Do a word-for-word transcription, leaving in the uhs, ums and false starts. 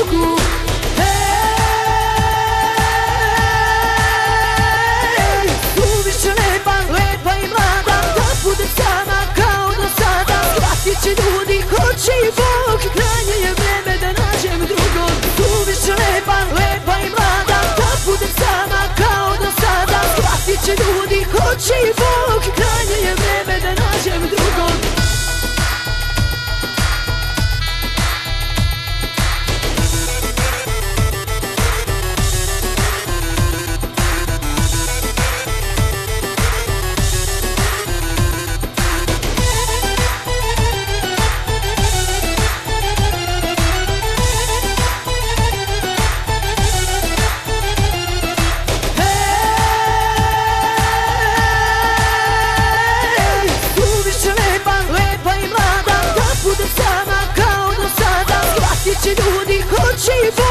mogu. Hej, suviše lepa, lepa i mlada, da budem sama kao do sada. Shvatit će ljudi, hoće i Bog, krajnje je vreme da nađem drugog. Suviše lepa, lepa i mlada, da budem sama kao do sada. Shvatit će ljudi, hoće i Bog, krajnje je vreme da nađem drugog. Ljudi, hoće i